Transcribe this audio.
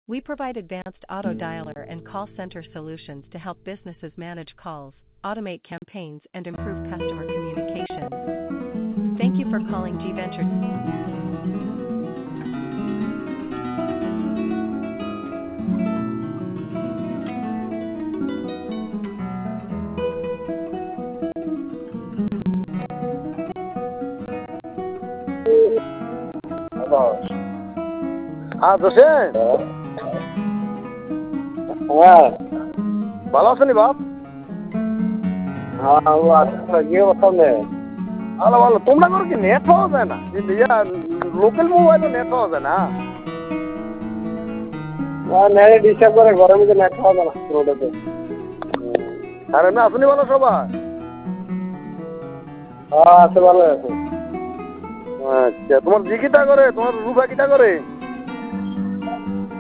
We provide advanced auto dialer and call center solutions to help businesses manage calls, automate campaigns, and improve customer communications. Thank you for calling G Ventures. জোসেন, হ্যাঁ ভালো আছেন বাপ? হ্যাঁ ও আচ্ছা গিয়ে বসালে ভালো ভালো। তোমরা করে কি নেট পাওয়া যায় না? লোকাল মোবাইলে নেট পাওয়া যায় না? নেটে ডিস্টার্ব করে ঘরের মধ্যে নেট পাওয়া যায় না রোডেতে। আর এমনি আসনি ভালো সবাই? হ্যাঁ আছে ভালো আছে। আচ্ছা, তোমার জি কিটা করে? তোমার রূপা কিটা করে?